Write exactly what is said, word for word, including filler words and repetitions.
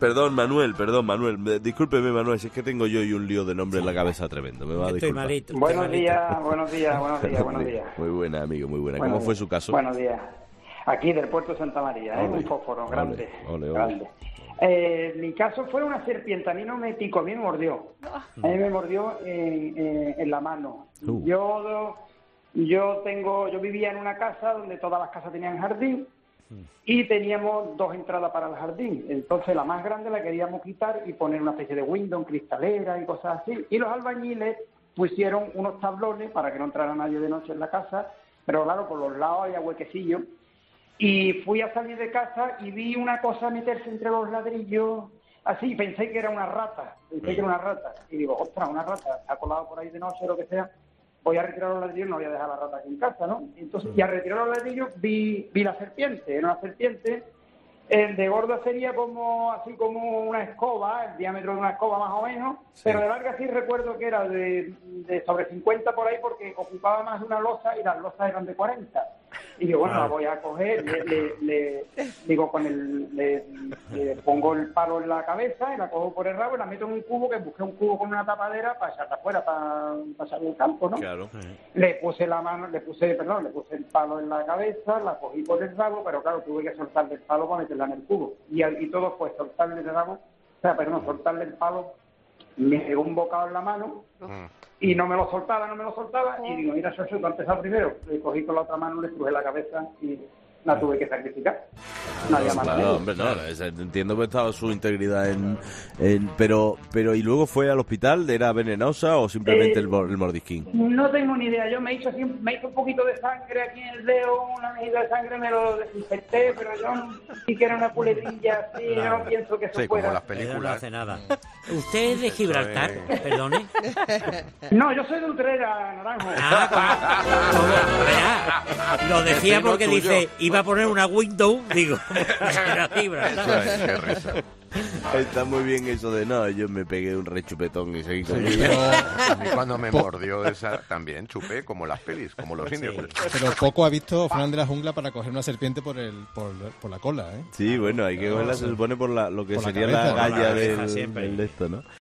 Perdón, Manuel, perdón, Manuel. Discúlpeme, Manuel, si es que tengo yo y un lío de nombre en la cabeza tremendo. Me va a Estoy disculpar. malito. Buenos días, buenos días, buenos días, buenos días. Muy buena, amigo, muy buena. Buenos ¿Cómo fue días. su caso? Buenos días. Aquí del puerto de Santa María, ¿eh? Ole, Un fósforo grande. ole, ole, ole. grande. Eh, mi caso fue una serpiente. A mí no me picó, a mí me mordió. A mí me mordió en, en, en la mano. Uh. Yo, yo tengo, yo vivía en una casa donde todas las casas tenían jardín. Y teníamos dos entradas para el jardín. Entonces la más grande la queríamos quitar y poner una especie de window, cristalera y cosas así. Y los albañiles pusieron unos tablones para que no entrara nadie de noche en la casa, pero claro, por los lados había huequecillos. Y fui a salir de casa y vi una cosa meterse entre los ladrillos, así, pensé que era una rata, pensé que era una rata. Y digo, ostras, una rata, se ha colado por ahí de noche o lo que sea. Voy a retirar los ladrillos, no voy a dejar la rata aquí en casa, ¿no? Entonces, y al retirar los ladrillos vi, vi la serpiente, era una serpiente, el de gordo sería como, así como una escoba, el diámetro de una escoba más o menos, sí. Pero de larga sí recuerdo que era de, de sobre cincuenta por ahí porque ocupaba más de una losa y las losas eran de cuarenta. Y digo, bueno, la voy a coger, le, le, le digo, con el, le, le pongo el palo en la cabeza y la cojo por el rabo y la meto en un cubo, que busqué un cubo con una tapadera para echarla afuera, para pasar el campo, ¿no? Claro. Le puse la mano, le puse, perdón, le puse el palo en la cabeza, la cogí por el rabo, pero claro, tuve que soltarle el palo para meterla en el cubo. Y, y todo fue soltarle el rabo, o sea, perdón, soltarle el palo, me pegó un bocado en la mano. Y no me lo soltaba, no me lo soltaba, y digo, mira, Xocho, tú has empezado primero. Le cogí con la otra mano, le crujé la cabeza y la tuve que sacrificar. No había más Claro, remedio. hombre, no, entiendo que estaba su integridad en, en... Pero, pero, ¿y luego fue al hospital? ¿Era venenosa o simplemente Eh, el, mor- el mordisquín? No tengo ni idea. Yo me hizo, así, me hizo un poquito de sangre aquí en el dedo, una medida de sangre, me lo desinfecté, pero yo no, sí que era una puletilla así, yo no pienso que eso Sí, fuera. como las Ella no películas. hace nada. ¿Usted es de Gibraltar? Perdone. No, yo soy de Utrera, Naranjo. Ah, como- como- vea, lo decía Vecino porque tuyo. dice, iba a poner una window, digo, era Gibraltar. Eso es, qué risa. Está muy bien eso de, no, yo me pegué un rechupetón y seguí con Sí, mi vida. a mí cuando me mordió esa también chupé como las pelis, como los indios. Pero poco ha visto Fran de la Jungla para coger una serpiente por el por, por la cola, ¿eh? Sí, bueno, hay que cogerla, se supone, por la, lo que Por la sería cabeza, la por la galla cabeza del, siempre. del de esto, ¿no?